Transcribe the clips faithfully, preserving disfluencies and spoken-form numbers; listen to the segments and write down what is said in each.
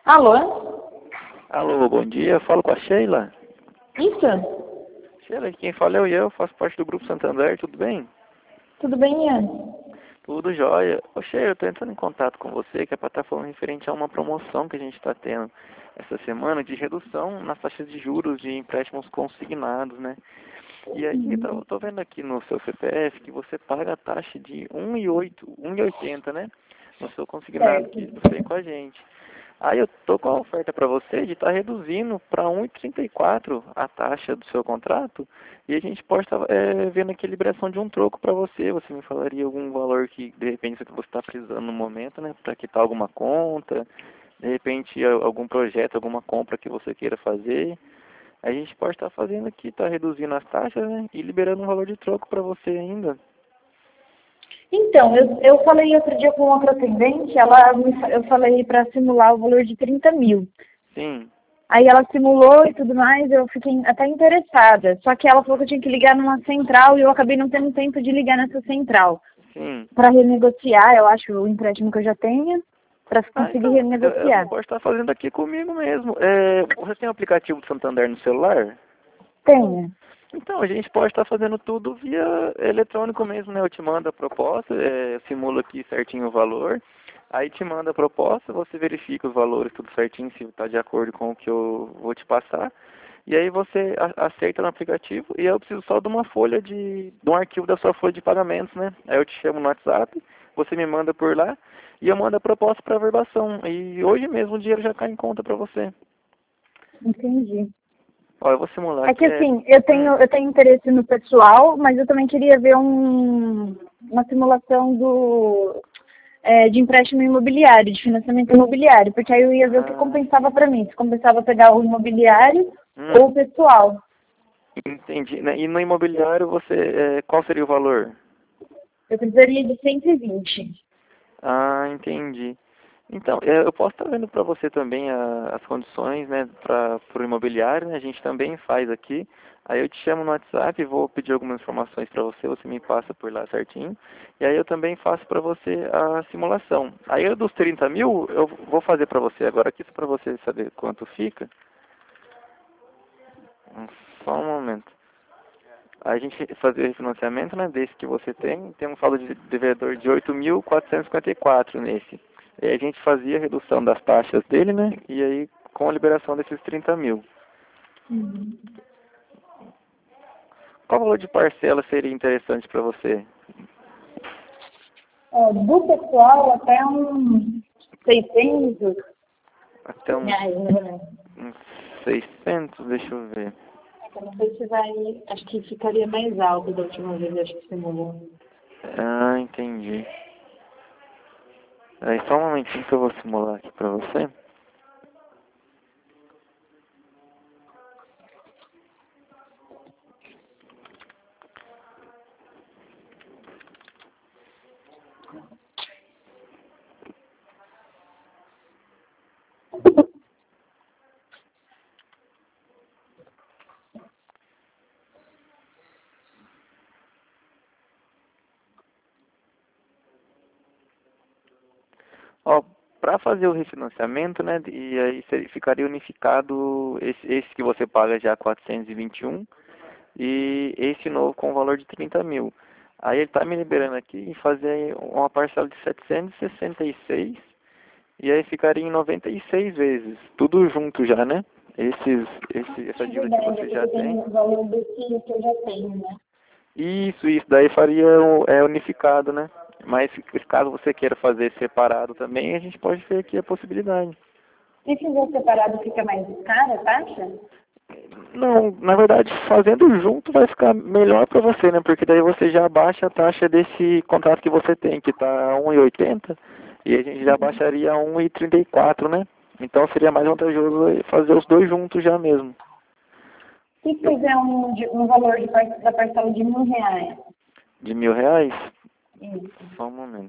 Alô? Alô, bom dia. Eu falo com a Sheila. Isso? Sheila, quem fala é o eu, faço parte do Grupo Santander, tudo bem? Tudo bem, Ian? Tudo jóia. Ô Sheila, eu tô entrando em contato com você, que é para estar falando referente a uma promoção que a gente está tendo essa semana de redução nas taxas de juros de empréstimos consignados, né? E aí, eu tô, tô vendo aqui no seu C P F que você paga a taxa de um vírgula oito, um vírgula oitenta, né? No seu consignado Certo. que você tem com a gente. Aí eu tô com a oferta para você de estar reduzindo para um vírgula trinta e quatro a taxa do seu contrato e a gente pode estar é, vendo aqui a liberação de um troco para você. Você me falaria algum valor que de repente que você está precisando no momento, né? Para quitar alguma conta, de repente a- algum projeto, alguma compra que você queira fazer. A gente pode estar fazendo aqui, tá reduzindo as taxas, né? E liberando um valor de troco para você ainda. Então, eu, eu falei outro dia com outra atendente, ela me, fa- eu falei para simular o valor de trinta mil. Sim, Aí ela simulou e tudo mais, eu fiquei até interessada. Só que ela falou que eu tinha que ligar numa central e eu acabei não tendo tempo de ligar nessa central. sim. Para renegociar, eu acho, o empréstimo que eu já tenho, para Ah, conseguir então, eu- eu- você renegociar. pode estar fazendo aqui comigo mesmo. É, você tem o aplicativo do Santander no celular? Tenho. Então, a gente pode estar fazendo tudo via eletrônico mesmo, né? Eu te mando a proposta, é, simula aqui certinho o valor, aí te manda a proposta, você verifica os valores tudo certinho, se está de acordo com o que eu vou te passar, e aí você a- aceita no aplicativo, e eu preciso só de uma folha de, de um arquivo da sua folha de pagamentos, né? Aí eu te chamo no WhatsApp, você me manda por lá, e eu mando a proposta para averbação, e hoje mesmo o dinheiro já cai em conta para você. Entendi. Ó, eu vou simular É que aqui, é... assim, eu Hum. tenho, eu tenho interesse no pessoal, mas eu também queria ver um, uma simulação do, é, de empréstimo imobiliário, de financiamento imobiliário, porque aí eu ia ver o que Ah, compensava para mim, se compensava pegar o imobiliário ou hum. o pessoal. Entendi. Né? E no imobiliário você, é, qual seria o valor? Eu precisaria de cento e vinte. Ah, entendi. Então, é, eu posso estar vendo para você também a- as condições, né, para o imobiliário, né? A gente também faz aqui. Aí eu te chamo no WhatsApp, vou pedir algumas informações para você, você me passa por lá certinho. E aí eu também faço para você a simulação. Aí eu dos trinta mil, eu vou fazer para você agora aqui, só para você saber quanto fica. Hum, Só um momento. A gente fazer o refinanciamento, né, desse que você tem, tem um saldo de devedor de oito mil quatrocentos e cinquenta e quatro nesse. E aí a gente fazia a redução das taxas dele, né, e aí com a liberação desses trinta mil. Qual valor de parcela seria interessante para você? Ó, do pessoal até uns seiscentos Até uns, reais, mais ou menos. uns seiscentos, deixa eu ver. Eu não sei se vai, acho que ficaria mais alto da última vez, acho que você mudou. Ah, entendi. Aí só um momentinho que eu vou simular aqui para você. Ó, para fazer o refinanciamento, né, e aí seria- ficaria unificado esse, esse que você paga já quatrocentos e vinte e um e esse novo com o valor de trinta mil. Aí ele está me liberando aqui e fazer uma parcela de setecentos e sessenta e seis e aí ficaria em noventa e seis vezes, tudo junto já, né? Esses, esse, essa É dívida que verdade, é você já porque tem tem. o valor desse que eu já tenho, né? Isso, isso daí faria o- é unificado, né? Mas se caso você queira fazer separado também, a gente pode ver aqui a possibilidade. E se fizer separado fica mais cara a taxa? Não, na verdade, fazendo junto vai ficar melhor para você, né? Porque daí você já abaixa a taxa desse contrato que você tem, que está a um vírgula oitenta, e a gente já baixaria a um vírgula trinta e quatro, né? Então seria mais vantajoso fazer os dois juntos já mesmo. Se Eu, fizer um, de- um valor de, par- da parcela de mil reais, de mil reais? isso. Só um momento.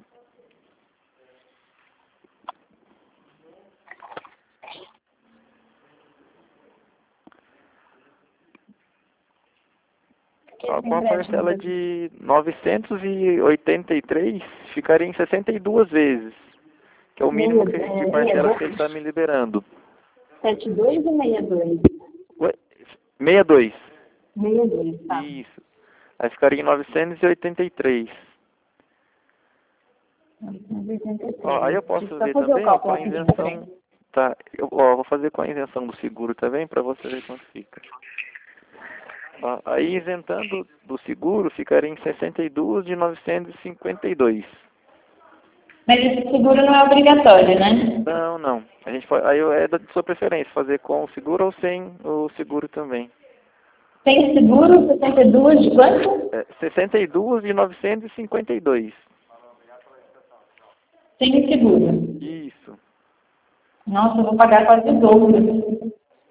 Ó, Esse com a empréstimo parcela daqui. de novecentos e oitenta e três, ficaria em sessenta e duas vezes. Que é o mínimo que, de parcelas que ele está me liberando. setenta e dois ou sessenta e dois? Ué, sessenta e dois. sessenta e dois, tá. Isso. Aí ficaria em novecentos e oitenta e três. novecentos e oitenta e três. Ó, aí eu posso Deixa ver fazer também o ó, cálculo com a aqui de isenção. frente. Tá, eu ó, vou fazer com a isenção do seguro também para você ver quanto fica. Ó, aí isentando do seguro ficaria em sessenta e dois de novecentos e cinquenta e dois. Mas esse seguro não é obrigatório, né? Não, não. A gente pode, aí é da sua preferência, fazer com o seguro ou sem o seguro também. Tem seguro, sessenta e dois de quanto? É, sessenta e dois de novecentos e cinquenta e dois. Sem seguro. Isso. Nossa, eu vou pagar quase o dobro.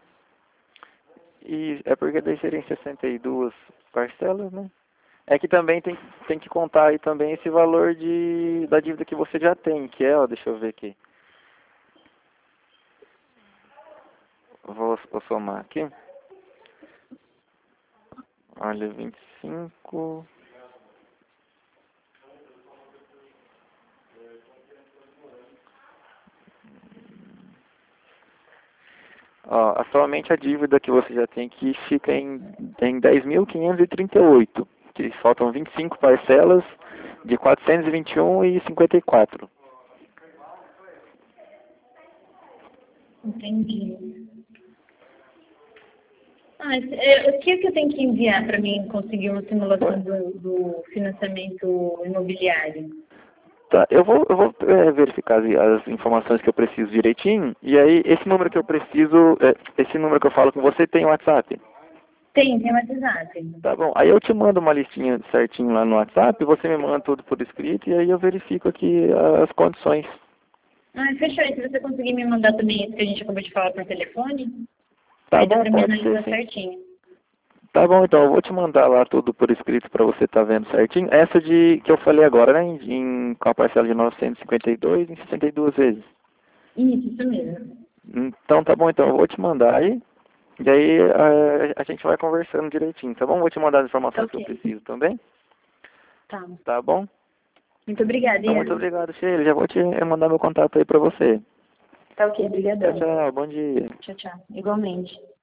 E é porque daí seriam sessenta e duas parcelas, né? É que também tem, tem que contar aí também esse valor de, da dívida que você já tem, que é, ó, deixa eu ver aqui. Vou, vou somar aqui. Olha, vinte e cinco... Ó, atualmente a dívida que você já tem aqui fica em, em dez mil quinhentos e trinta e oito, que faltam vinte e cinco parcelas de quatrocentos e vinte e um e cinquenta e quatro. Entendi. Ah, esse- é, o que é que eu tenho que enviar para mim conseguir uma simulação do, do financiamento imobiliário? Tá, eu vou, eu vou é, verificar as, as informações que eu preciso direitinho, e aí esse número que eu preciso, é, esse número que eu falo com você tem WhatsApp? Tem, tem WhatsApp. Tá bom, aí eu te mando uma listinha certinho lá no WhatsApp, você me manda tudo por escrito, e aí eu verifico aqui as condições. Ah, fechou. E se você conseguir me mandar também isso que a gente acabou de falar por telefone, Tá aí dá bom, para me pode ser analisar sim. certinho. Tá bom, então eu vou te mandar lá tudo por escrito para você estar vendo certinho. Essa de que eu falei agora, né, em, em- com a parcela de novecentos e cinquenta e dois em sessenta e duas vezes. Isso, isso mesmo. Então tá bom, então eu vou te mandar aí. E aí a, a gente vai conversando direitinho, tá bom? Vou te mandar as informações que eu Ok. preciso também. Tá. Tá bom? Muito obrigada, Então muito Ian. obrigado, Sheila. Já vou te mandar meu contato aí pra você. Tá ok, Tchau, obrigadão. tchau. Bom dia. Tchau, tchau. Igualmente.